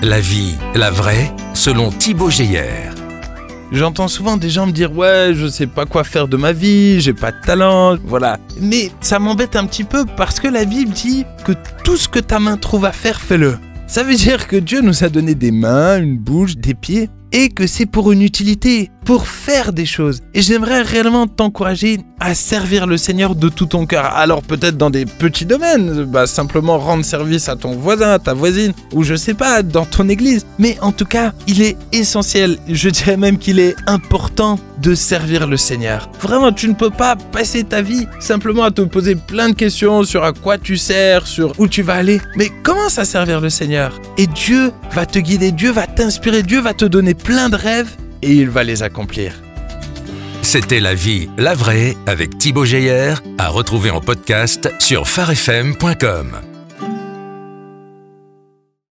La vie, la vraie, selon Thibaut Geyer. J'entends souvent des gens me dire « Ouais, je sais pas quoi faire de ma vie, j'ai pas de talent, voilà. » Mais ça m'embête un petit peu parce que la Bible dit que tout ce que ta main trouve à faire, fais-le. Ça veut dire que Dieu nous a donné des mains, une bouche, des pieds, et que c'est pour une utilité, pour faire des choses. Et j'aimerais réellement t'encourager à servir le Seigneur de tout ton cœur. Alors peut-être dans des petits domaines, simplement rendre service à ton voisin, à ta voisine, ou je sais pas, dans ton église. Mais en tout cas, il est essentiel, je dirais même qu'il est important de servir le Seigneur. Vraiment, tu ne peux pas passer ta vie simplement à te poser plein de questions sur à quoi tu sers, sur où tu vas aller. Mais commence à servir le Seigneur. Et Dieu va te guider, Dieu va t'inspirer, Dieu va te donner plein de rêves et il va les accomplir. C'était La vie, la vraie avec Thibaut Geyer, à retrouver en podcast sur pharefm.com.